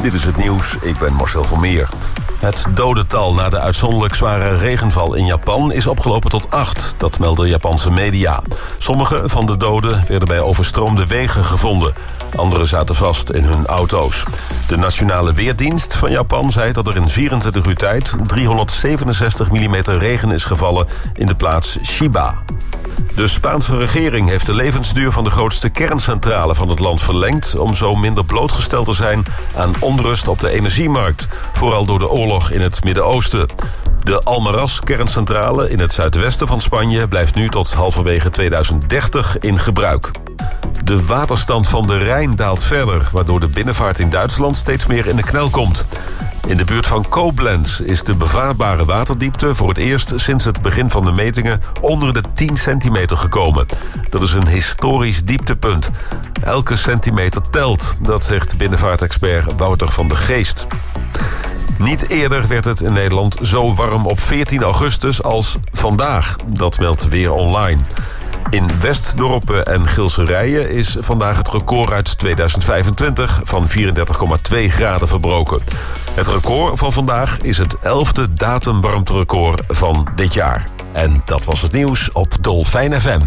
Dit is het nieuws, ik ben Marcel van Meer. Het dodental na de uitzonderlijk zware regenval in Japan is opgelopen tot 8. Dat melden Japanse media. Sommige van de doden werden bij overstroomde wegen gevonden. Anderen zaten vast in hun auto's. De Nationale Weerdienst van Japan zei dat er in 24 uur tijd 367 mm regen is gevallen in de plaats Chiba. De Spaanse regering heeft de levensduur van de grootste kerncentrale van het land verlengd om zo minder blootgesteld te zijn aan onrust op de energiemarkt, vooral door de oorlog in het Midden-Oosten. De Almaraz-kerncentrale in het zuidwesten van Spanje blijft nu tot halverwege 2030 in gebruik. De waterstand van de Rijn daalt verder, waardoor de binnenvaart in Duitsland steeds meer in de knel komt. In de buurt van Koblenz is de bevaarbare waterdiepte voor het eerst sinds het begin van de metingen onder de 10 centimeter gekomen. Dat is een historisch dieptepunt. Elke centimeter telt, dat zegt binnenvaartexpert Wouter van der Geest. Niet eerder werd het in Nederland zo warm op 14 augustus als vandaag. Dat meldt Weer Online. In Westdorpen en Gilserijen is vandaag het record uit 2025 van 34,2 graden verbroken. Het record van vandaag is het 11e datumwarmterecord van dit jaar. En dat was het nieuws op Dolfijn FM.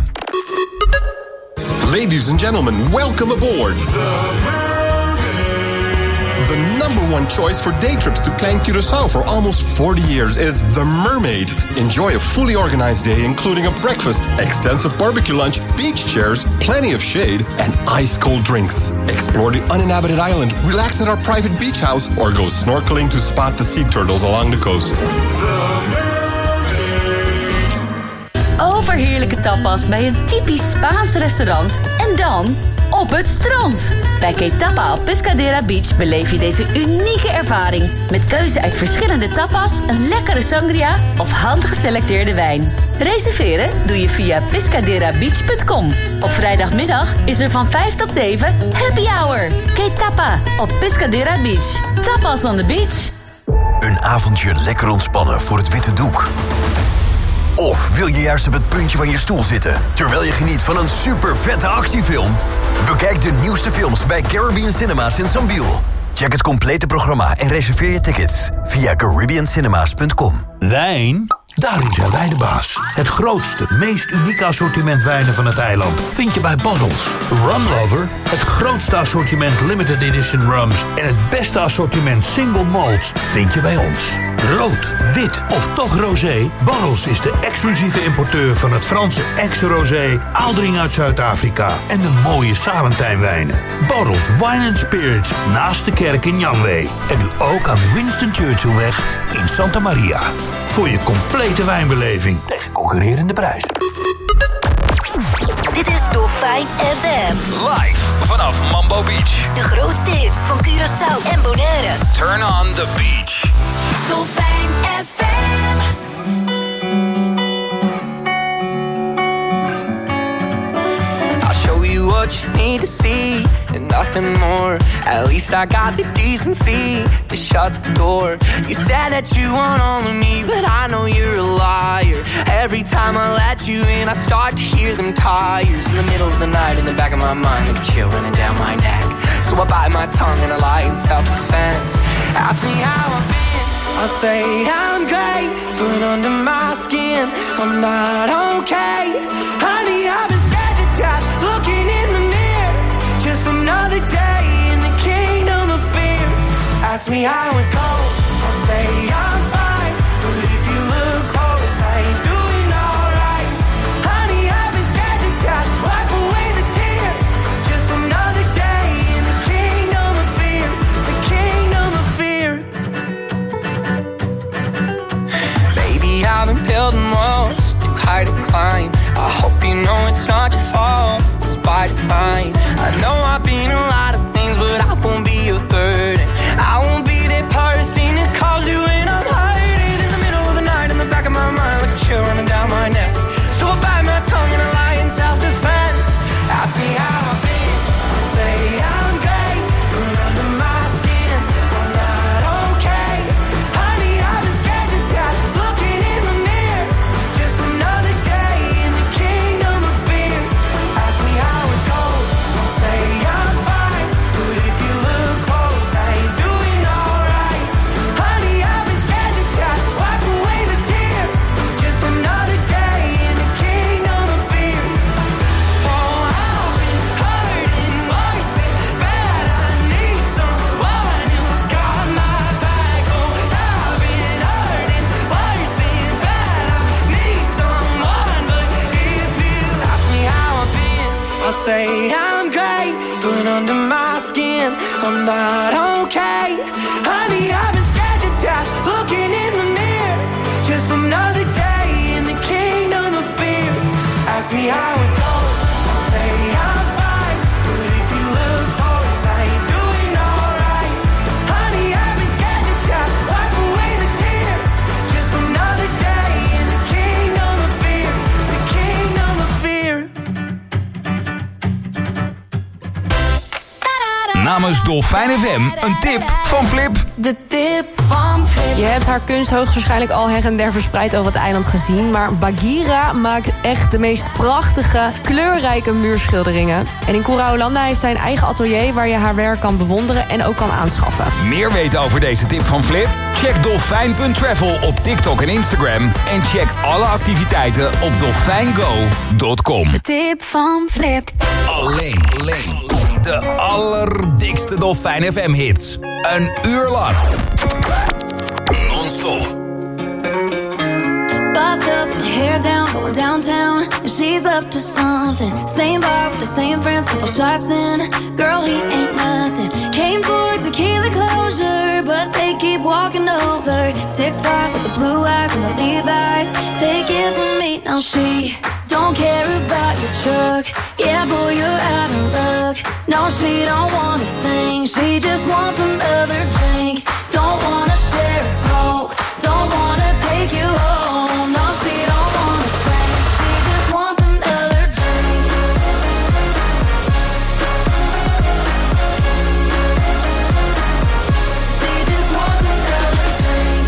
Ladies and gentlemen, welcome aboard. The number one choice for day trips to Plan Curaçao for almost 40 years is The Mermaid. Enjoy a fully organized day including a breakfast, extensive barbecue lunch, beach chairs, plenty of shade, and ice-cold drinks. Explore the uninhabited island, relax at our private beach house, or go snorkeling to spot the sea turtles along the coast. Overheerlijke tapas bij een typisch Spaans restaurant en dan op het strand. Bij Ketapa op Pescadera Beach beleef je deze unieke ervaring met keuze uit verschillende tapas, een lekkere sangria of handgeselecteerde wijn. Reserveren doe je via pescaderabeach.com. Op vrijdagmiddag is er van 5 tot 7 happy hour. Ketapa op Pescadera Beach. Tapas on the beach. Een avondje lekker ontspannen voor het witte doek. Of wil je juist op het puntje van je stoel zitten terwijl je geniet van een super vette actiefilm? Bekijk de nieuwste films bij Caribbean Cinemas in Sambiel. Check het complete programma en reserveer je tickets via caribbeancinemas.com. Wijn? Daarin zijn wij de baas. Het grootste, meest unieke assortiment wijnen van het eiland vind je bij Bottles. Rum Lover, het grootste assortiment limited edition rums en het beste assortiment single malts vind je bij ons. Rood, wit of toch rosé? Bottles is de exclusieve importeur van het Franse ex-rosé, Aaldring uit Zuid-Afrika en de mooie Salentijnwijnen. Bottles Wine & Spirits naast de kerk in Janwee. En nu ook aan de Winston Churchillweg in Santa Maria. Voor je complete wijnbeleving tegen concurrerende prijzen. Dit is Dolfijn FM. Live vanaf Mambo Beach. De grootste hits van Curaçao en Bonaire. Turn on the beach. Dolfijn FM. I'll show you what you need to see and nothing more. At least I got the decency to shut the door. You said that you want all of me, but I know you're a liar. Every time I let you in, I start to hear them tires in the middle of the night in the back of my mind, like a chill running down my neck. So I bite my tongue and I lie in self-defense. Ask me how I've been, I'll say I'm great, but under my skin, I'm not okay. Honey, I've been scared to death, looking in the mirror. Just another day in the kingdom of fear. Ask me how it goes, I'll say I'm fine, but if you look close, I ain't doing alright. Honey, I've been scared to death, wipe away the tears. Just another day in the kingdom of fear, the kingdom of fear. Baby, I've been building walls too high to climb. I hope you know it's not your fault, it's by design. I know I've been a lot of things, but I won't be a burden. I won't be that person that calls you when I'm hiding in the middle of the night in the back of my mind, like a chill running down my neck. So I bite my tongue and I lie in self-defense. Ask me how I've been, I'll say I'm great, but under my skin, I'm not okay. Honey, I've been scared to death, looking in the mirror. Just another day in the kingdom of fear. Ask me how it goes, I'll say I'm say I'm great, but under my skin, I'm not okay. Honey, I've been scared to death, looking in the mirror. Just another day in the kingdom of fear. Ask me how it goes, I'll say I'm fine. But if you look close, I ain't doing alright. Honey, I've been scared to death, wipe away the tears. Just another day in the kingdom of fear. The kingdom of fear. Namens Dolfijn FM, een tip van Flip. De tip van Flip. Je hebt haar kunst hoogstwaarschijnlijk al her en der verspreid over het eiland gezien. Maar Bagheera maakt echt de meest prachtige, kleurrijke muurschilderingen. En in Cura-Hollanda heeft zij een eigen atelier waar je haar werk kan bewonderen en ook kan aanschaffen. Meer weten over deze tip van Flip? Check dolfijn.travel op TikTok en Instagram. En check alle activiteiten op dolfijngo.com. De tip van Flip. Alleen de allerdikste Dolfijn FM hits. Een uur lang. Non-stop. Boss up with the hair down, going downtown. And she's up to something. Same bar with the same friends, couple shots in. Girl, he ain't nothing. Came for tequila closure, but they keep walking over. 6'5" with the blue eyes and the Levi's. Take it from me, now she don't care about your truck. Yeah, boy, you're out of luck. No, she don't want a thing. She just wants another drink. Don't wanna share a smoke. Don't wanna take you home. No, she don't want a friend. She just wants another drink. She just wants another drink.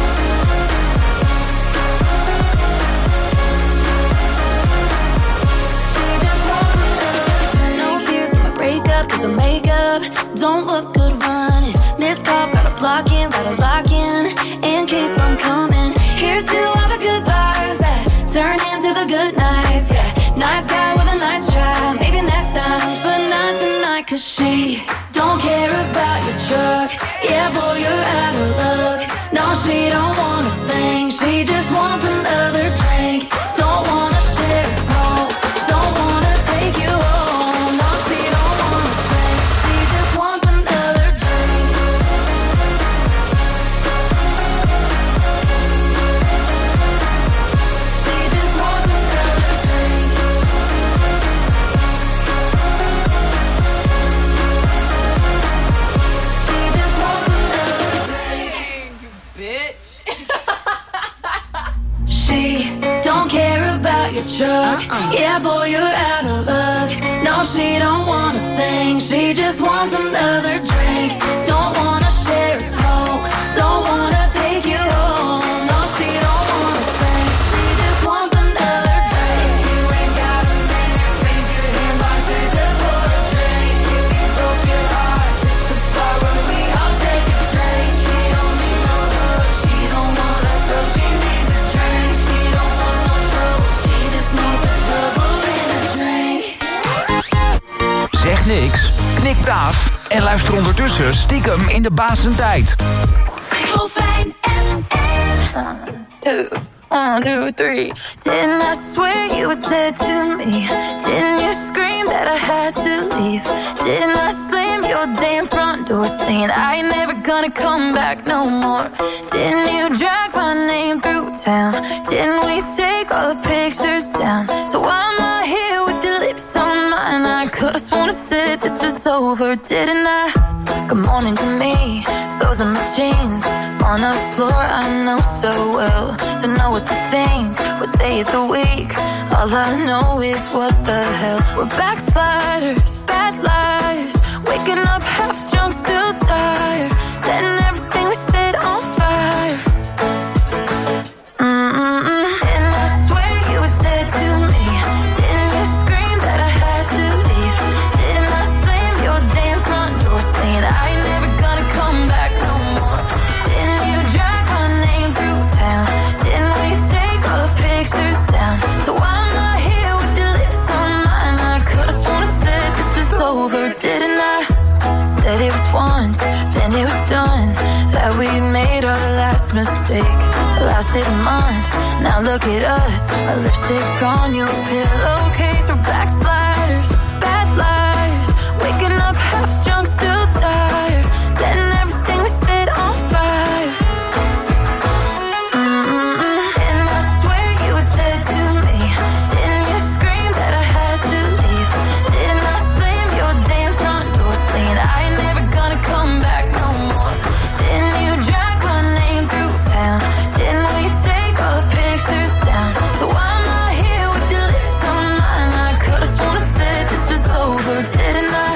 She just wants another drink. No tears in my breakup, 'cause the makeup don't look good running. Missed calls, gotta block in, gotta lock in, and keep on coming. Here's to all the good bars that turn into the good nights, yeah. Nice guy with a nice try, maybe next time, but not tonight, 'cause she don't care about your truck. Yeah, boy, you're out of luck. No, she don't want a thing. She just wants another drink. Don't wanna share a smoke. Don't wanna take you home. No, she don't want a thing. She just wants another drink. She just wants another drink. She just wants another drink. Bitch. She don't care about your truck. Yeah, boy, you're out of luck. No, she don't want a thing. She just wants another drink. Don't wanna share a smoke. Don't wanna take you home. No, she don't want a thing. She just wants another drink. You ain't got a minute. Raise your hand, bartender, pour a drink. If you broke your heart, this the bar where we all take a drink. She don't need no hug. She don't want us, girl. She needs a drink. She don't want no trouble. She just needs a double in a drink. Zeg niks, knik braaf en luister ondertussen stiekem in de basentijd. Dolfijn FM. 1, 2, 3. Didn't I swear you were dead to me? Didn't you scream that I had to leave? Didn't I slam your damn front door saying I ain't never gonna come back no more? Didn't you drag my name through town? Didn't we take all the pictures down? So why am I here with the lips on mine? I could've sworn I said this was over, didn't I? Good morning to me, those are my jeans. On the floor I know so well. To know what to think, what day of the week. All I know is what the hell. We're backsliders, bad liars. Waking up half drunk, still tired. Setting everything we said on fire. And I swear you were dead to me. Didn't you scream that I had to leave? Didn't I slam your damn front door saying I ain't never gonna come back no more? Didn't you drag my name through town? Didn't we take all the pictures down? So why am I here with the lips on mine? I could've sworn I said this was biggest mistake that lasted a month. Now look at us, our lipstick on your pillowcase. We're backsliders, bad liars, waking up half drunk, still tired, setting everything we said on fire. And I swear you were dead to me. Didn't you scream that I had to leave? Didn't I slam your damn front door saying I ain't never gonna come back no more? Didn't you drag my name through town? Didn't we take all the pictures down? So why am I here with your lips on mine? I could've sworn I said this was over, didn't I?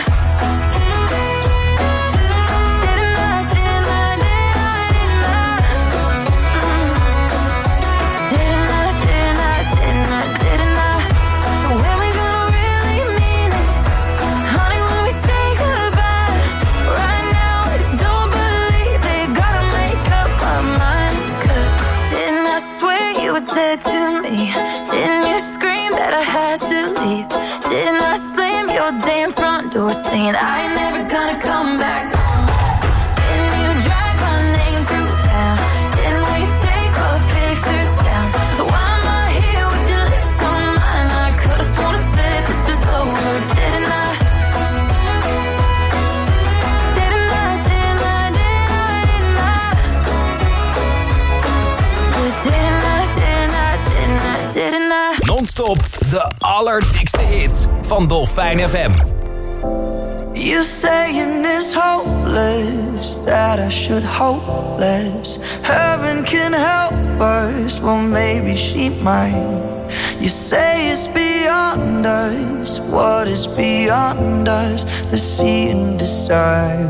Dead to me. Didn't you scream that I had to leave? Didn't I slam your damn front door saying I ain't never gonna come back no more? Didn't you drag my name through town? Didn't we take all the pictures down? So why am I here with your lips on mine? I could've sworn I said this was over, didn't I? Non-stop de allerdikste hits van Dolfijn FM. You saying it's hopeless, that I should hope less. Heaven can help us, well maybe she might. You say it's beyond us, what is beyond us? Let's see and decide.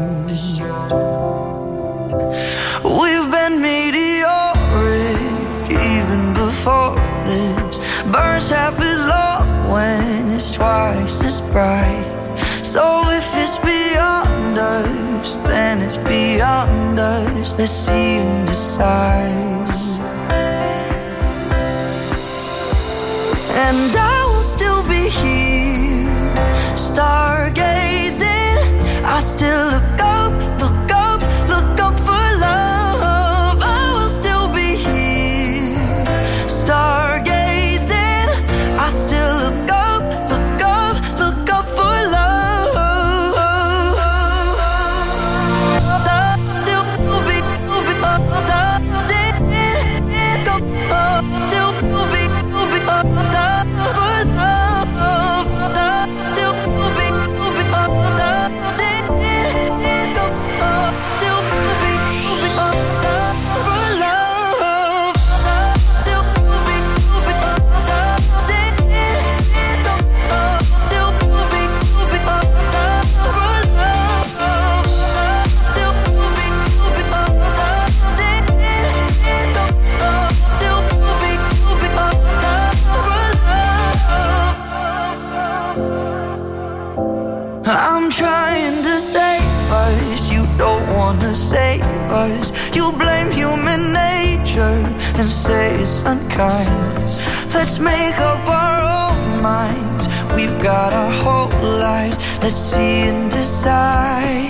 We've been meteoric even before this. Burns half as long when it's twice as bright. So if it's beyond us, then it's beyond us. Let's see and decide. And I will still be here, stargazing. I still look up, look up, look up for love. I will still be here, stargazing. I still look up, look up, look up for love. Still be, I'm trying to save us, you don't wanna save us. You blame human nature and say it's unkind. Let's make up our own minds, we've got our whole lives. Let's see and decide,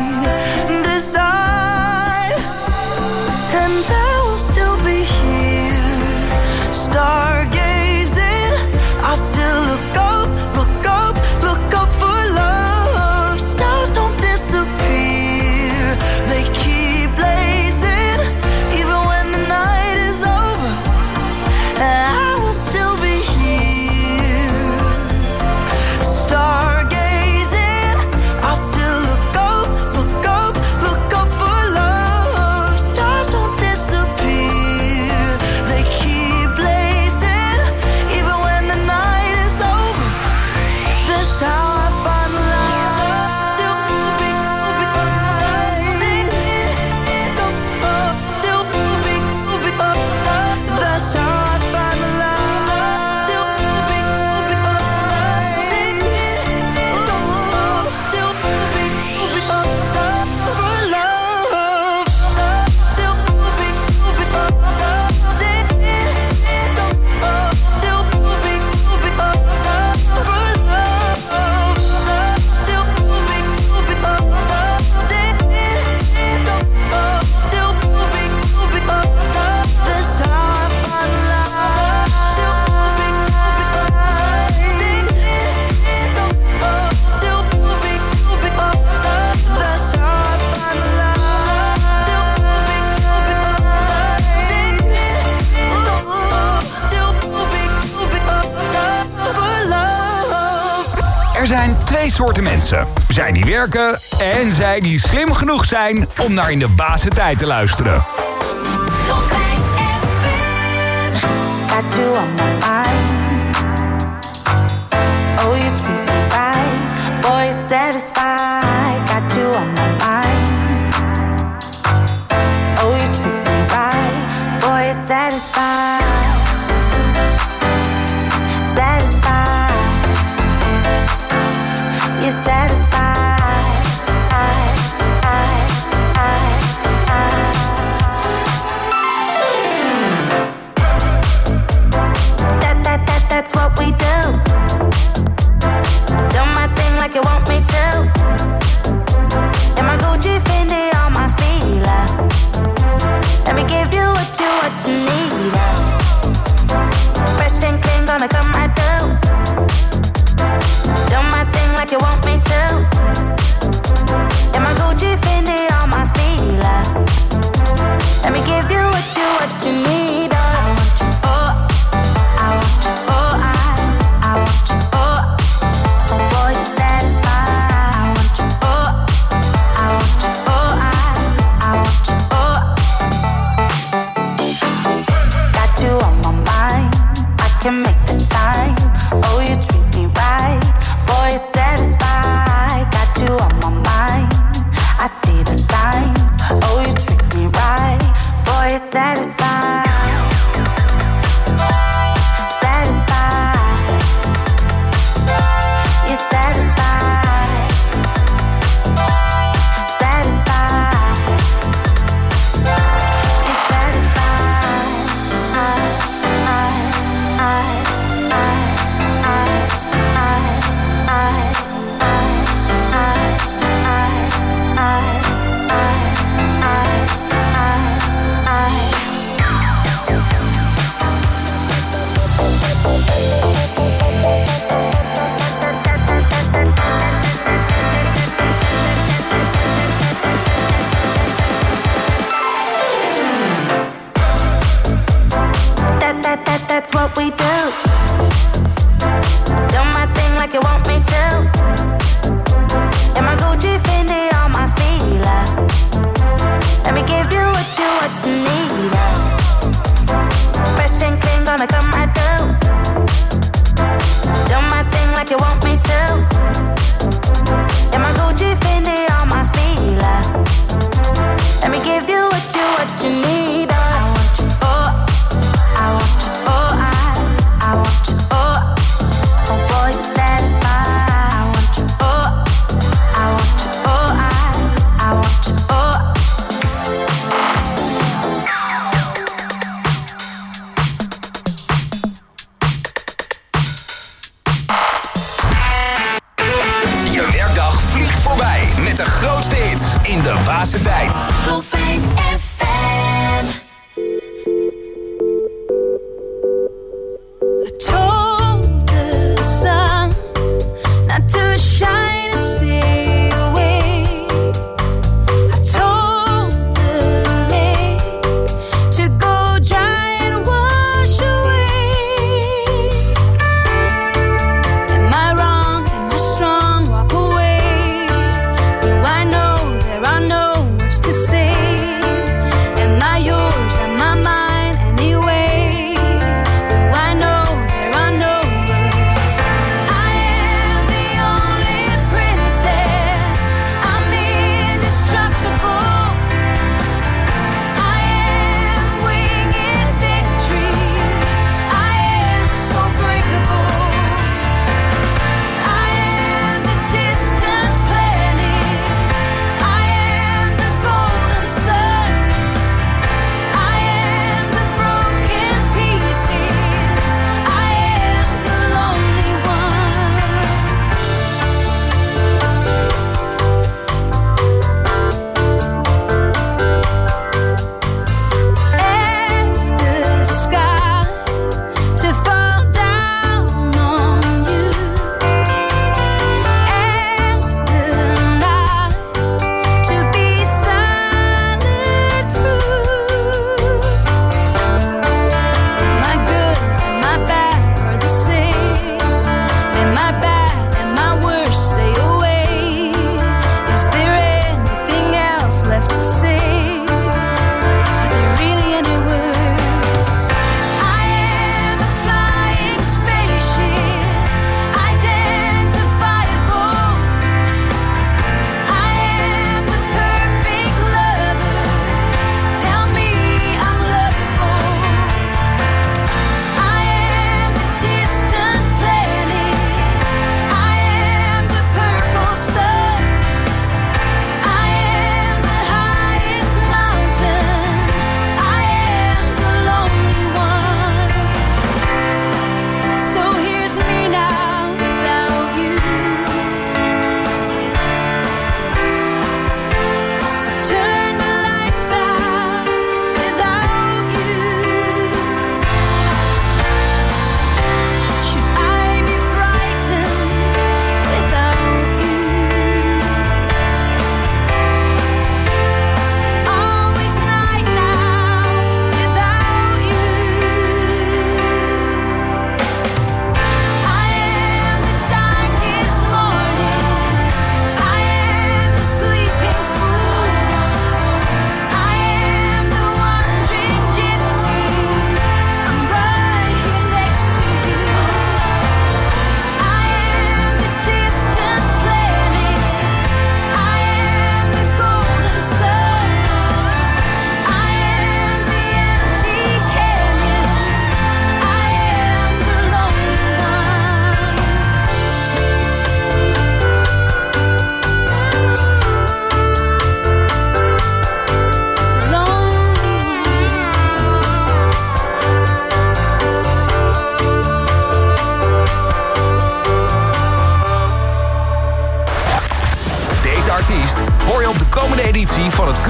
decide. And I will still be here, stargazing. I still look up, look up, look up for love. Stars don't disappear, they keep blazing, even when the night is over. And I will still be here, stargazing. I still look up, look up, look up for love. Stars don't disappear, they keep blazing. Er zijn twee soorten mensen. Zij die werken en zij die slim genoeg zijn om naar In de Basentijd te luisteren. Got you on my mind. Oh, you treat me right. Boy, you're satisfied. Got you on my mind. Oh, you treat me right. Boy, you're satisfied. Satisfied. You're satisfied. That's what we do. Do my thing like you want me to. In my Gucci, Fendi, on my feet. Let me give you what you need. Fresh and clean, gonna come right through. Do my thing like you want me to. In my Gucci, Fendi, on my feet. Let me give you what you need. That's what we do. Do my thing like you want me to. In my Gucci, Fendi, on my feet. Let me give you what you need. Fresh and clean, gonna come right through. Do my thing like you want me to. In my Gucci, Fendi, on my feet. Let me give you what you need. Met de grootste hits in de Basentijd. Dolfijn FM. I told the sun not to shine and stay away. I told the lake to go dry and wash away. Am I wrong? Am I strong? Walk away. I know there are no words to say. Am I yours? Am I mine? Anyway, I know there are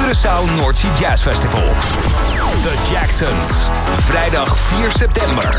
Curaçao North Sea Jazz Festival. The Jacksons, vrijdag 4 september.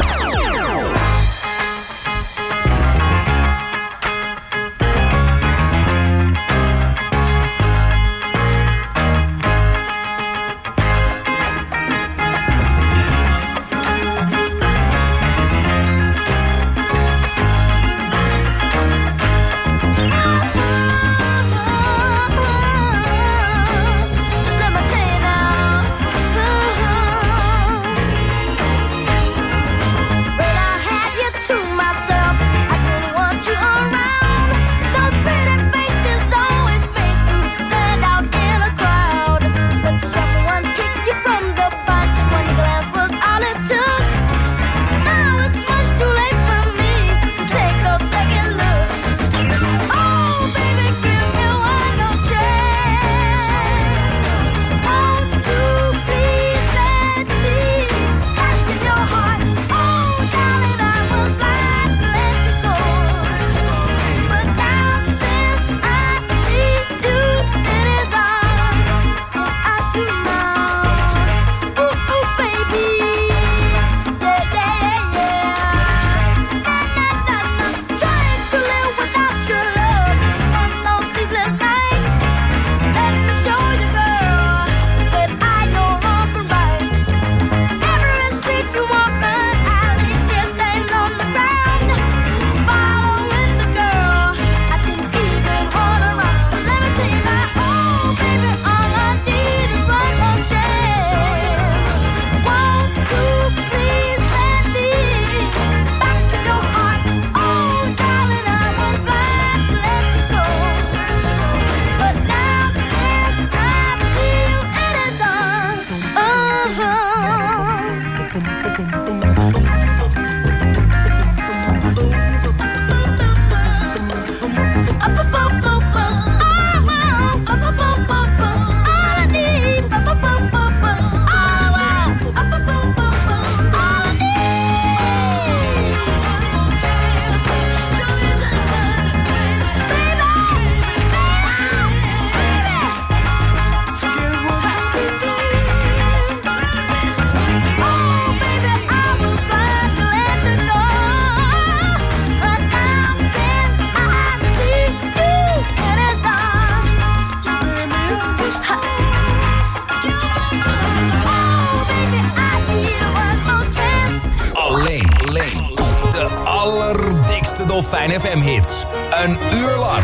Fijn FM hits. Een uur lang.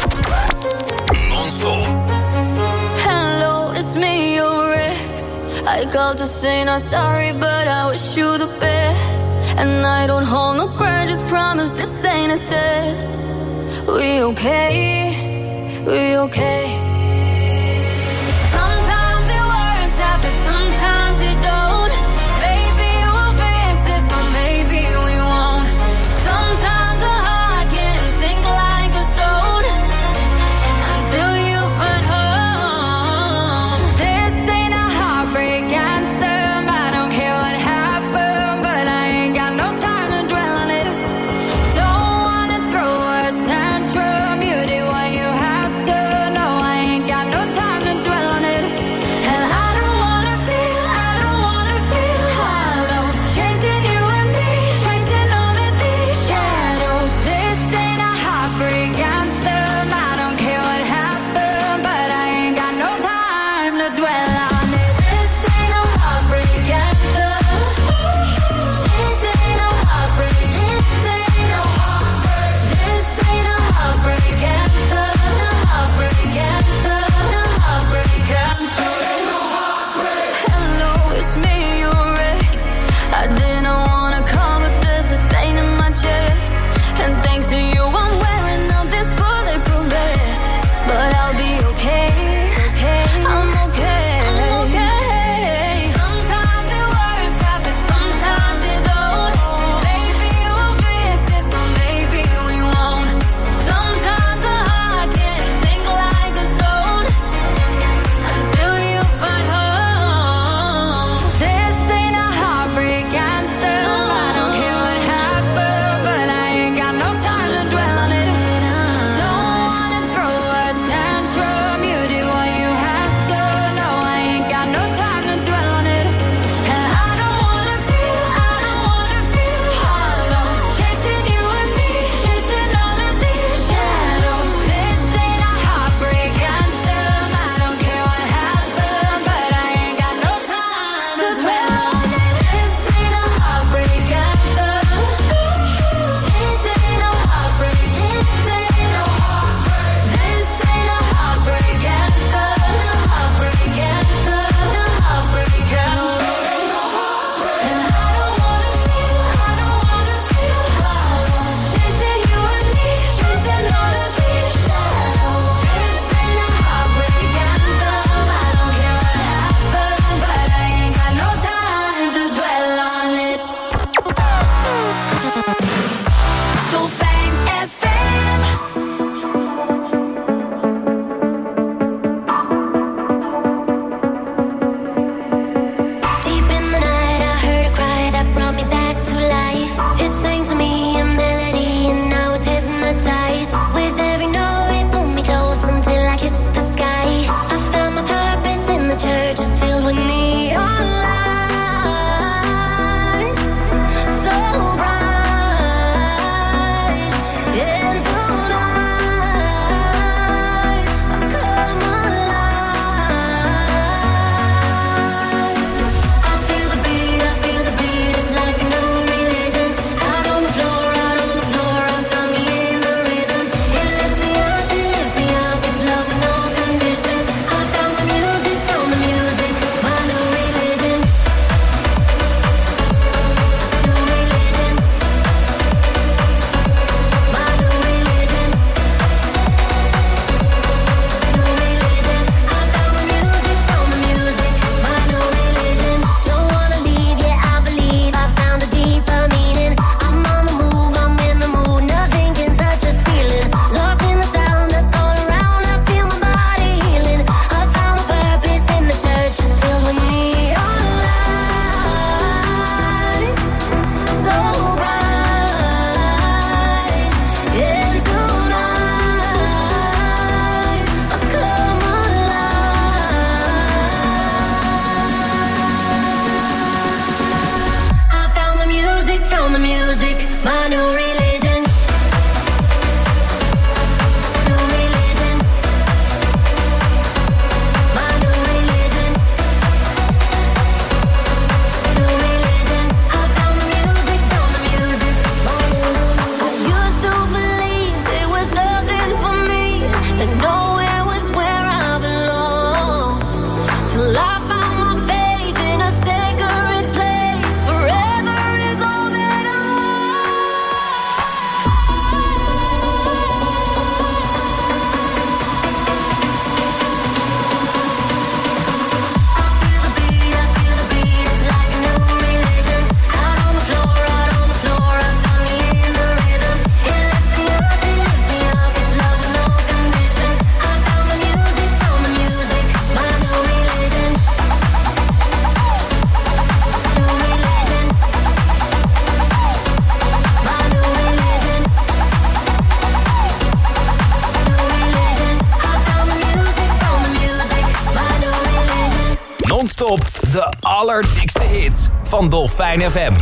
Non-stop. Hello, it's me, your ex. I called to say not sorry, but I wish you the best. And I don't hold no grudges, promise this ain't a test. We okay? We okay? Sometimes it works out, but sometimes it don't. Maybe we'll fix this, or maybe we won't. Sometimes a heart can sink like a stone until you find home. This ain't a heartbreak anthem. I don't care what happened, but I ain't got no time to dwell on it. Don't wanna throw a tantrum. You did what you had to. No, I ain't Non-stop de allerdikste hits van Dolfijn FM.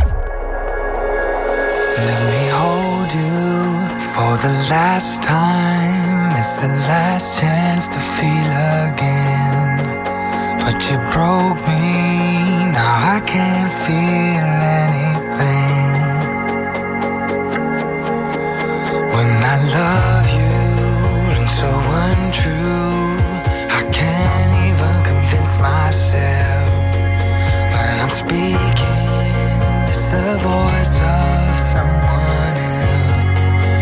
Let me hold you for the last time. It's the last chance to feel again. But you broke me, now I can't feel anything. When I love you, rings so untrue, I can't even convince myself. When I'm speaking, it's the voice of someone else.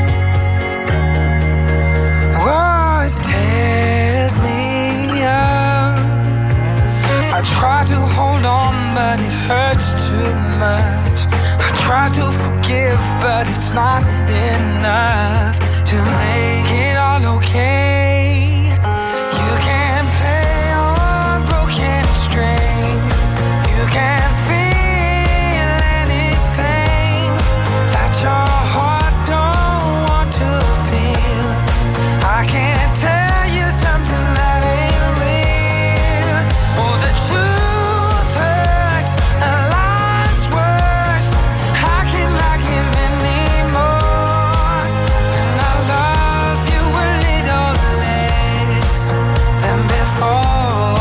Oh, it tears me up. I try to hold on, but it hurts too much. I try to forgive, but it's not enough to make it all okay. You can't play on broken strings. You can't feel anything that your heart don't want to feel. I can't tell you something that ain't real. Oh, the truth hurts and life's worse. How can I give anymore when I love you a little less than before?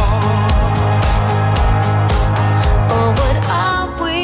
Oh, what are we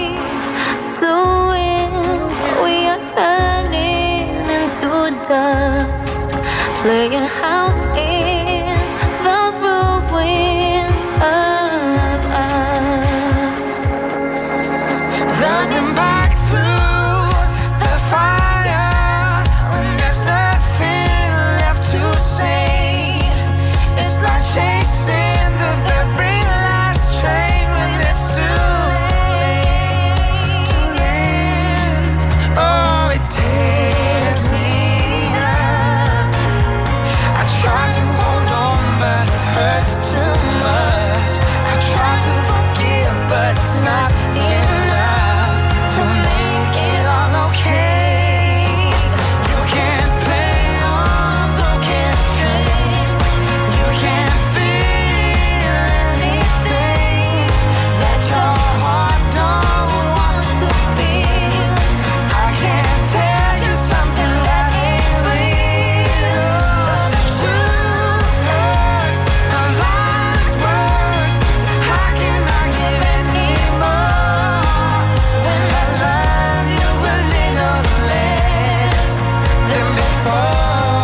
doing? We are turning into dust, playing house in the ruins of us. Running back through the fire when there's nothing left to say. It's like chasing the very last train when it's too late. Too late. Oh, it tears me up. I try to hold on, but it hurts too much. I try to forgive, but it's not enough to make it all okay. You can't play on broken strings. You can't feel anything that your heart don't want to feel. I can't tell you something that ain't real. The truth hurts and life's worse. How can I give anymore when I love you a little less than before?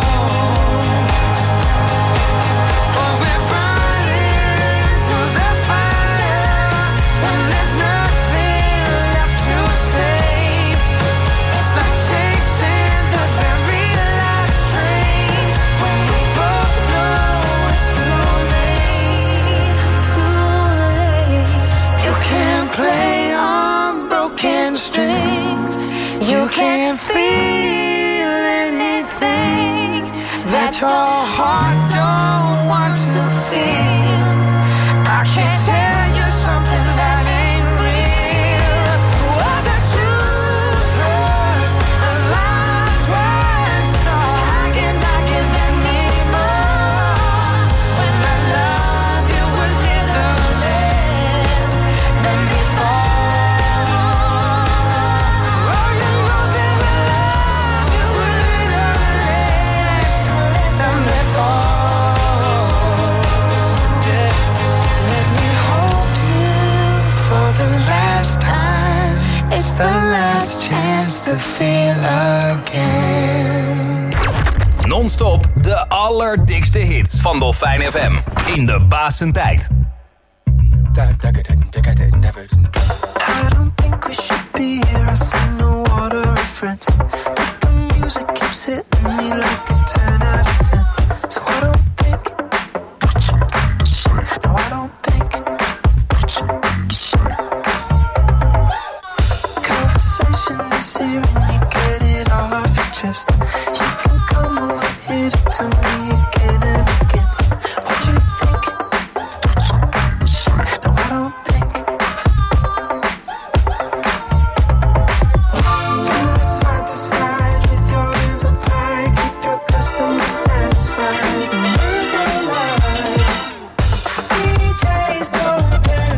Oh, we're burning through the fire when there's nothing left to save. It's like chasing the very last train when we both know it's too late. Too late. You can't play on broken strings. You can't feel anything that your heart don't want to feel. I can't tell you something that ain't real. Oh, the truth hurts and life's worse. So how can I give anymore when I love you a little less than before? Oh, you know that I love you a little less than before. Yeah. Let me hold you for the last time. It's the last chance to feel again. Non-stop de allerdikste hits van Dolfijn FM. In de basentijd. I don't think we should be here. I see no water reference, but the music keeps hitting me like a 10 out of 10. So I don't think. No, I don't think. Conversation is here and you get it all off your chest. You can come over here to tell me again and again what you think. No, I don't think. Move side to side with your hands up high. Keep your customer satisfied and live your life. DJs don't play.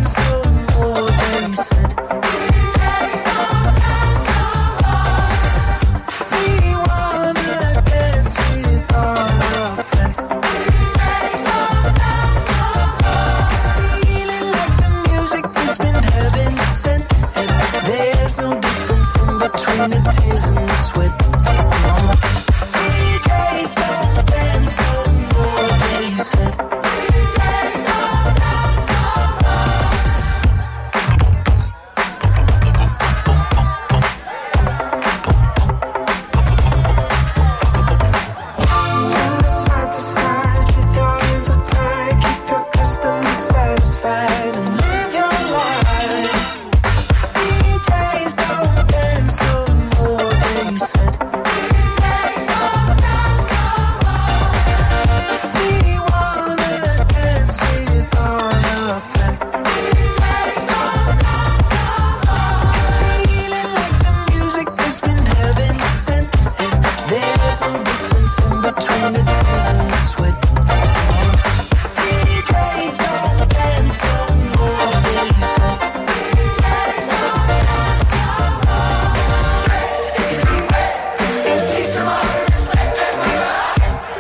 between the tears and the sweat. DJs don't dance no more, they said. DJs don't dance no more. Teach them all respect and love.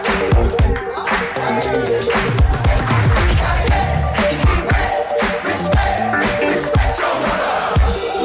Respect your love.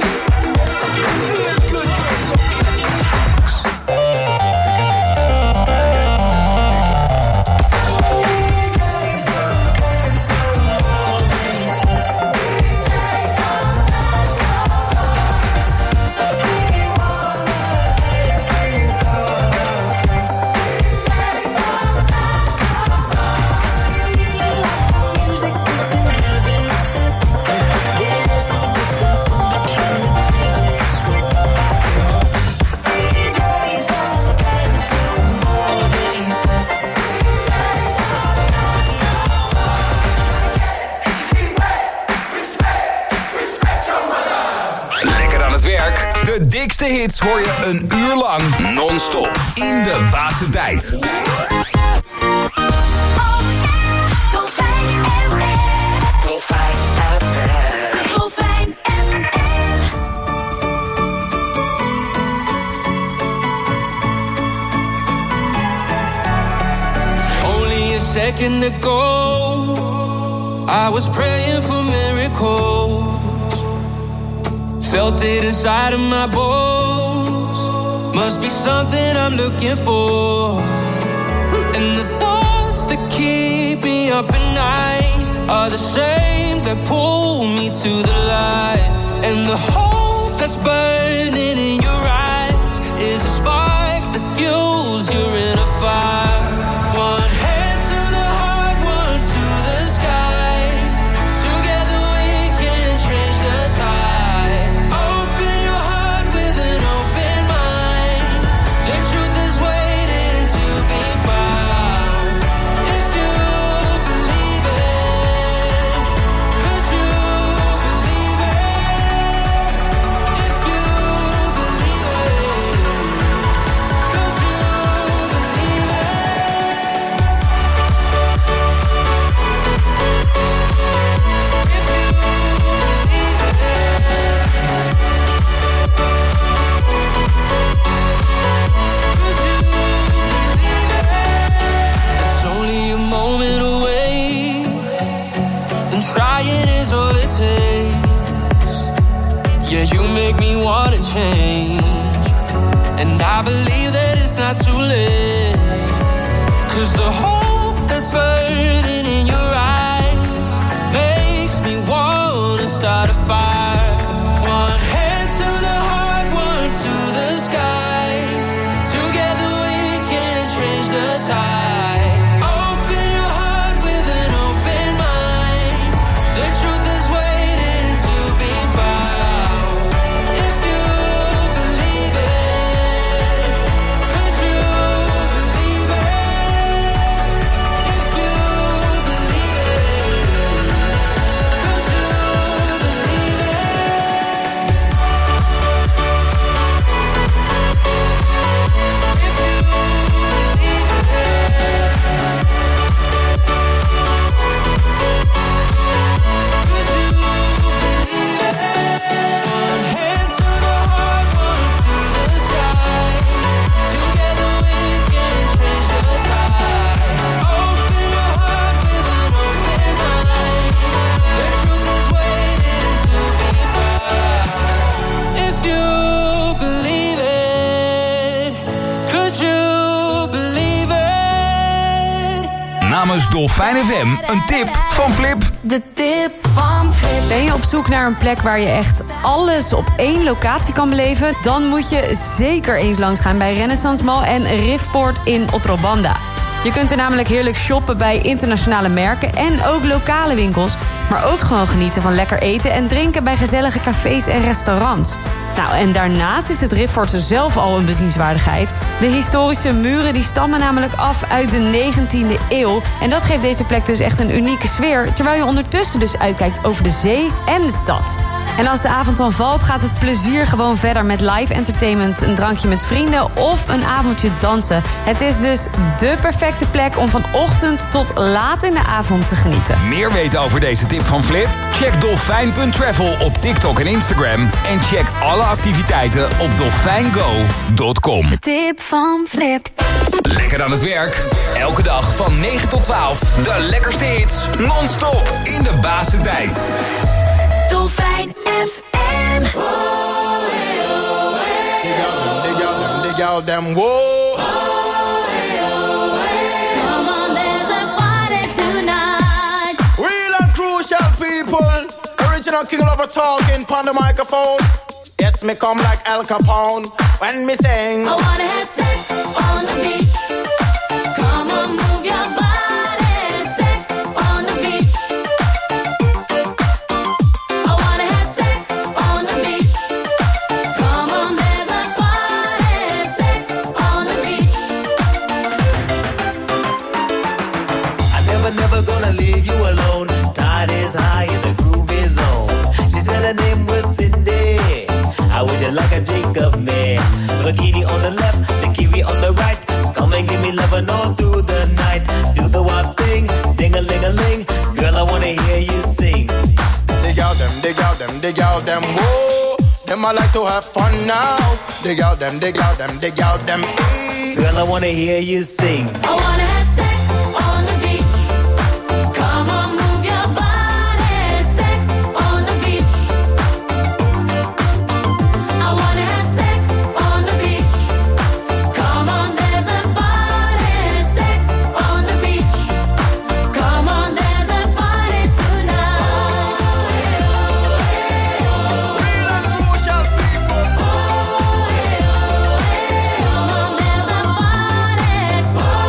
De dikste hits hoor je een uur lang non-stop in de Basse Tijd. Only a second ago, I was praying for miracles. Felt it inside of my bones. Must be something I'm looking for. And the thoughts that keep me up at night are the same that pull me to the light. And the hope that's burning in your eyes is a spark that fuels your inner fire. One hand to the heart, one to the sky. Together we can change the tide. Yeah, you make me wanna change. And I believe that it's not too late. 'Cause the hope that's burning in your eyes makes me wanna start a fire. One hand to the heart, one to the sky. Together we can change the tide. Open your heart with an open mind. The truth is waiting to be found. If you believe it, could you believe it? If you believe it, could you believe it? One hand to the heart, one to the sky. Together we can change the tide. Open your heart with an open mind. The truth is waiting to be found. If you believe it, could you believe it? Namens Dolfijn FM een tip van Flip. De tip van Flip. Ben je op zoek naar een plek waar je echt alles op één locatie kan beleven? Dan moet je zeker eens langs gaan bij Renaissance Mall en Riftport in Otrobanda. Je kunt er namelijk heerlijk shoppen bij internationale merken en ook lokale winkels. Maar ook gewoon genieten van lekker eten en drinken bij gezellige cafés en restaurants. Nou, en daarnaast is het Riftport zelf al een bezienswaardigheid. De historische muren die stammen namelijk af uit de 19e eeuw. En dat geeft deze plek dus echt een unieke sfeer, terwijl je ondertussen dus uitkijkt over de zee en de stad. En als de avond dan valt, gaat het plezier gewoon verder met live entertainment, een drankje met vrienden of een avondje dansen. Het is dus dé perfecte plek om van ochtend tot laat in de avond te genieten. Meer weten over deze tip van Flip? Check dolfijn.travel op TikTok en Instagram. En check alle activiteiten op dolfijngo.com. De tip van Flip. Lekker aan het werk. Elke dag van 9 tot 12. De lekkerste hits. Non-stop in de basentijd. Dolfijn FM. Dig out them, whoa. Come on, there's a party tonight. Real and crucial people. Original king lover talking on the microphone. Yes, me come like Al Capone when me sing. I wanna have sex on the beach. Come on, move your body. Sex on the beach. I wanna have sex on the beach. Come on, there's a party. Sex on the beach. I'm never gonna leave you alone. Tide is high and the groove is on. She said her name was Cindy. How would you like a drink of me? Bikini on the left, the kiwi on the right. Come and give me lovin' all through the night. Do the wild thing, ding-a-ling-a-ling. Girl, I wanna hear you sing. Dig out them, dig out them, dig out them, whoa. Them I like to have fun now. Dig out them, dig out them, dig out them, Girl, I wanna hear you sing. I wanna have sex on the beach. Come on, move your body. Sex on the beach. I wanna have sex on the beach. Come on, there's a party. Sex on the beach. Come on, there's a party tonight. Real and crucial people. Come on, there's a party.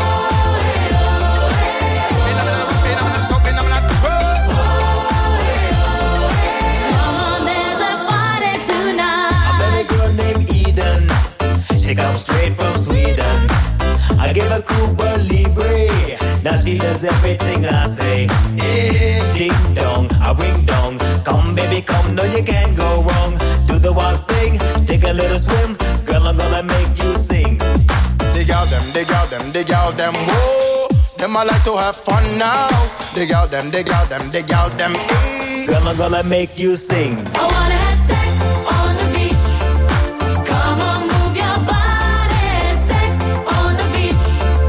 Come on, there's a party tonight. I met a girl named Eden. She comes straight from Sweden. I gave her Cuba Libre. Now she does everything I say. Ding dong, I ring dong. Come baby, come, no you can't go wrong. Do the wild thing, take a little swim. Girl, I'm gonna make you sing. Dig out them, dig out them, dig out them, whoa. Them I like to have fun now. Dig out them, dig out them, dig out them, Girl, I'm gonna make you sing. I wanna have sex on the beach. Come on, move your body. Sex on the beach.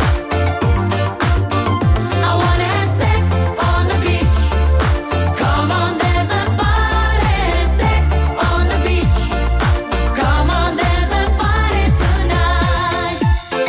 I wanna have sex on the beach. Come on, there's a party. Sex on the beach. Come on, there's a party tonight.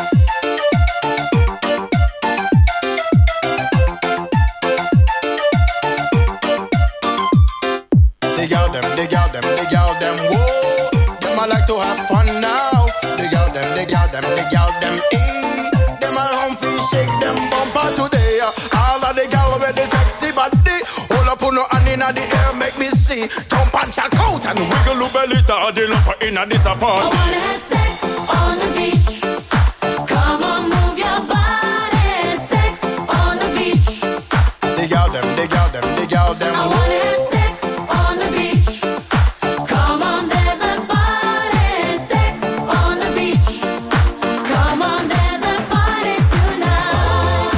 dig out them, dig out them, dig out them, whoa. Them I like to have fun now. Dig out them, dig out them, dig out them, Them I home feel shake them bumper today. All of the gal with the sexy body. Hold up on no hand in the air, make me see. Jump and check out and wiggle your belly. The love in a disappointment. I wanna have sex on the beach. Come on, move your body. Sex on the beach. Dig out them, dig out them, dig out them. I wanna have sex on the beach. Come on, there's a party. Sex on the beach. Come on, there's a party tonight.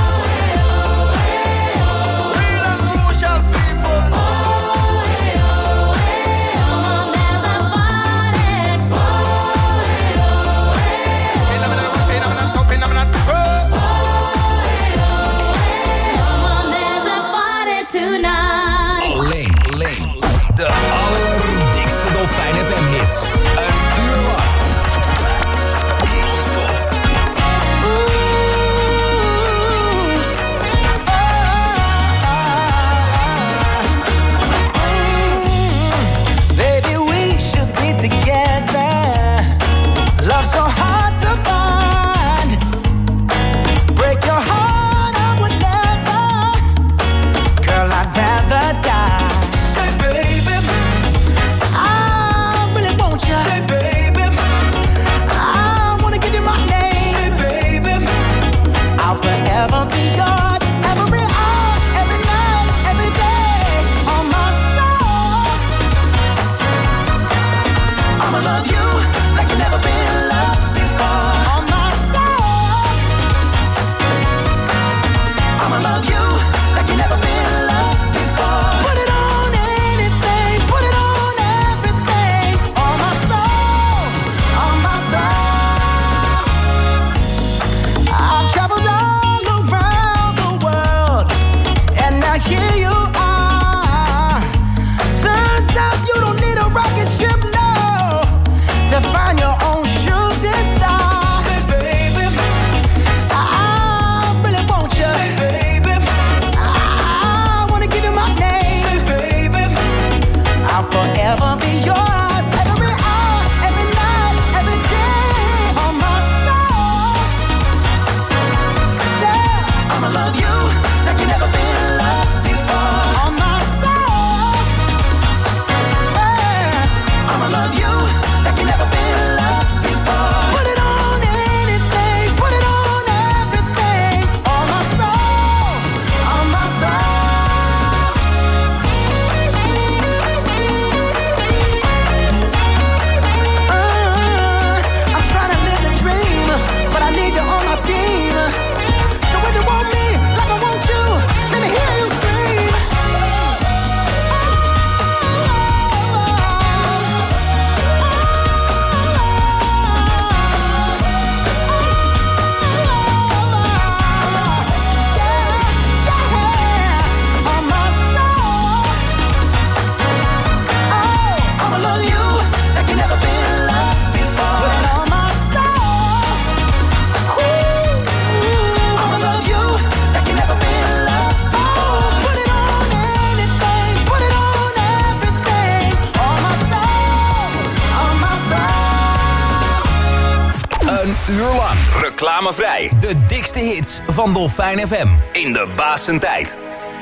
Real and crucial people. Come on, there's a party. uur lang reclamevrij. De dikste hits van Dolfijn FM in de Basentijd.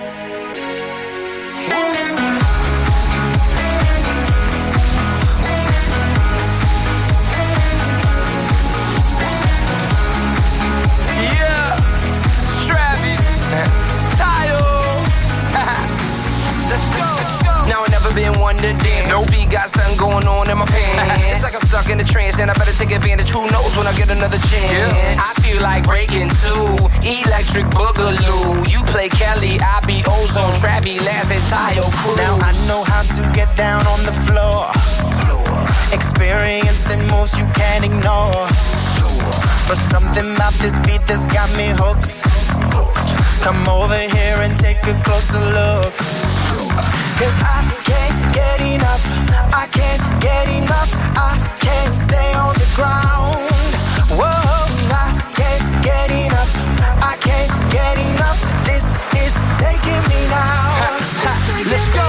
Yeah, Strappy, Tayo. Let's go. Now I never been one to dance. No beat, got something going on in my pants. It's like I'm stuck in the trance and I better take advantage. Who knows when I get another chance? Yeah. I feel like breaking two, electric boogaloo. You play Kelly, I be Ozone, Trappy, Laz, and Tayo Cruz. Now I know how to get down on the floor. Experience the moves you can't ignore. But something about this beat that's got me hooked. Come over here and take a closer look. Cause I can't get enough, I can't get enough, I can't stay on the ground. Whoa, I can't get enough, I can't get enough. This is taking me now. Let's go.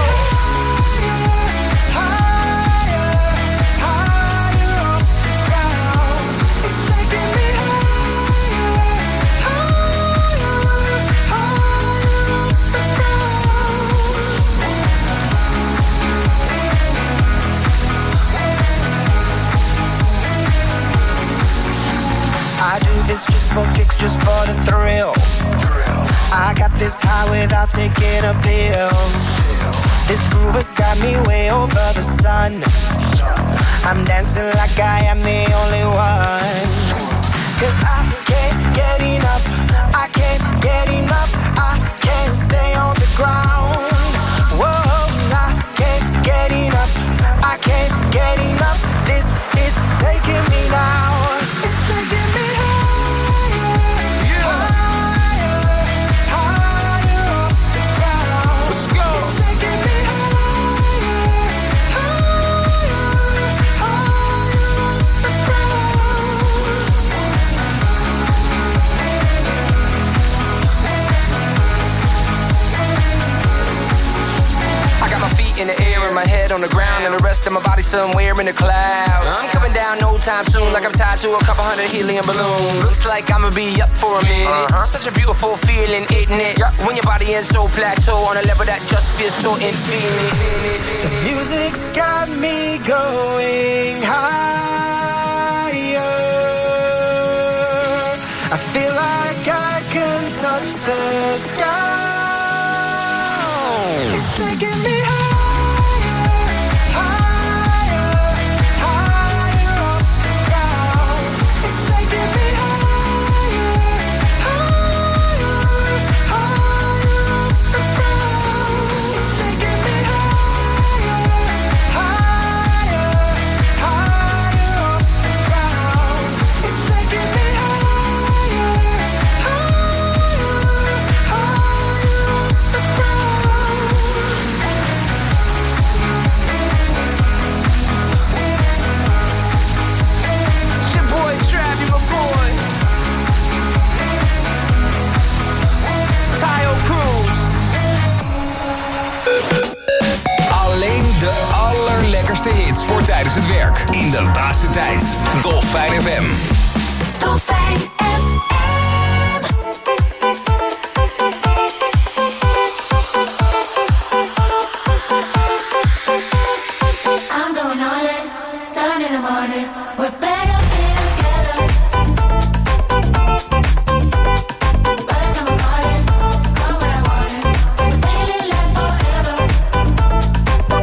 I do this just for kicks, just for the thrill. I got this high without taking a pill. This groove has got me way over the sun. I'm dancing like I am the only one. Cause I can't get enough, I can't get enough, I can't stay on the ground. Whoa, I can't get enough, I can't get enough. This is taking me now. It's taking me in the air and my head on the ground and the rest of my body somewhere in the clouds. I'm coming down no time soon, like I'm tied to a couple hundred helium balloons. Looks like I'ma be up for a minute. Such a beautiful feeling, isn't it? When your body is so plateau on a level that just feels so infinite. The music's got me going higher. I feel like I can touch the sky. It's taking me higher. De allerlekkerste hits voor tijdens het werk. In de Basentijd. Dolfijn FM. Dolfijn FM. I'm going all in, sun in the morning. We're better being together. First time I'm calling, come when I want it. The feeling lasts forever.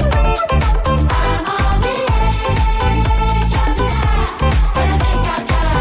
I'm on the edge of desire, and I think I got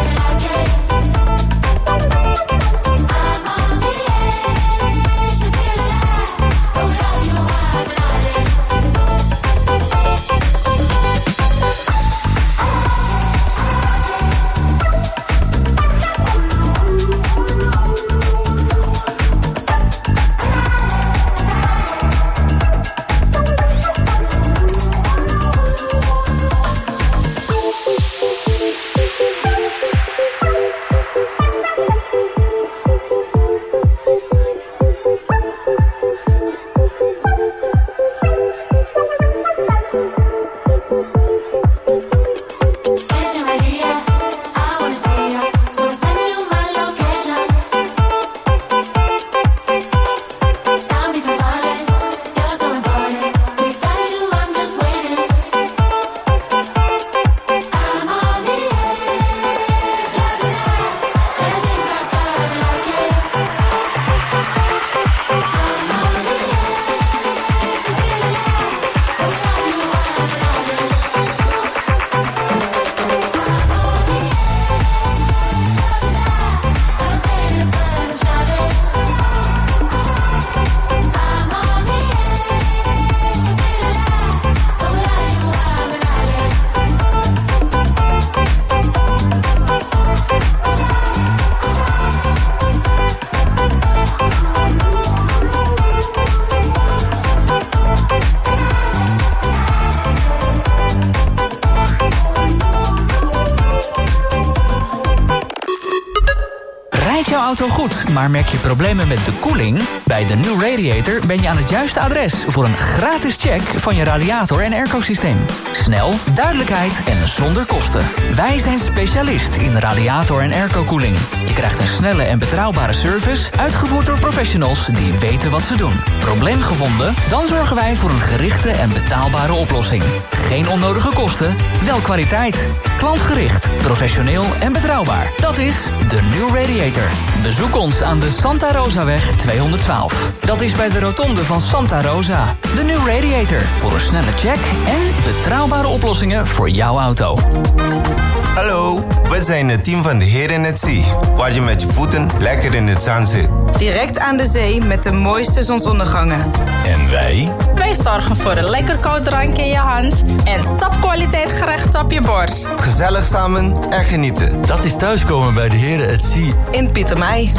Rijdt jouw auto goed, maar merk je problemen met de koeling? Bij de New Radiator ben je aan het juiste adres voor een gratis check van je radiator en airco-systeem. Snel, duidelijkheid en zonder kosten. Wij zijn specialist in radiator en airco-koeling. Je krijgt een snelle en betrouwbare service, uitgevoerd door professionals die weten wat ze doen. Probleem gevonden? Dan zorgen wij voor een gerichte en betaalbare oplossing. Geen onnodige kosten, wel kwaliteit. Klantgericht, professioneel en betrouwbaar. Dat is de New Radiator. Bezoek ons aan de Santa Rosaweg 212. Dat is bij de rotonde van Santa Rosa. De New Radiator. Voor een snelle check en betrouwbare oplossingen voor jouw auto. Hallo, we zijn het team van de Heer in het Zee. Waar je met je voeten lekker in het zand zit. Direct aan de zee met de mooiste zonsondergangen. En wij? Wij zorgen voor een lekker koud drankje in je hand en topkwaliteit gerecht op je bord. Gezellig samen en genieten. Dat is thuiskomen bij de Heren at Sea. In Pietermai.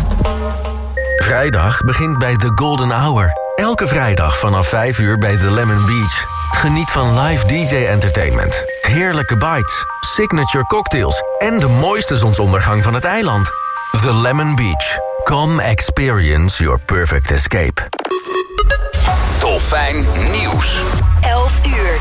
Vrijdag begint bij The Golden Hour. Elke vrijdag vanaf 5 uur bij The Lemon Beach. Geniet van live DJ-entertainment, heerlijke bites, signature cocktails en de mooiste zonsondergang van het eiland. The Lemon Beach. Come experience your perfect escape. Dolfijn Nieuws. 11 uur.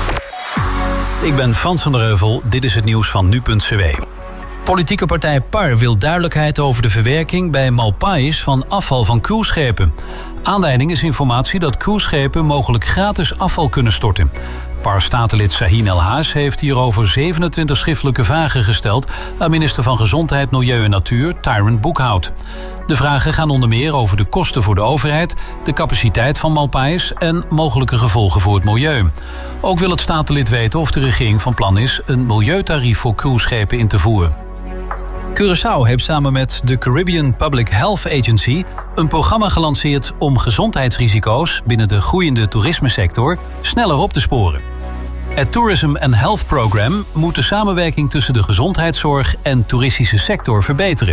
Ik ben Frans van der Heuvel, dit is het nieuws van nu.cw. Politieke partij PAR wil duidelijkheid over de verwerking bij Malpais van afval van cruiseschepen. Aanleiding is informatie dat cruiseschepen mogelijk gratis afval kunnen storten. PAR-statenlid Sahin El Haas heeft hierover 27 schriftelijke vragen gesteld aan minister van Gezondheid, Milieu en Natuur, Tyrone Boekhout. De vragen gaan onder meer over de kosten voor de overheid, de capaciteit van Malpais en mogelijke gevolgen voor het milieu. Ook wil het statenlid weten of de regering van plan is een milieutarief voor cruiseschepen in te voeren. Curaçao heeft samen met de Caribbean Public Health Agency een programma gelanceerd om gezondheidsrisico's binnen de groeiende toerismesector sneller op te sporen. Het Tourism and Health Program moet de samenwerking tussen de gezondheidszorg en toeristische sector verbeteren.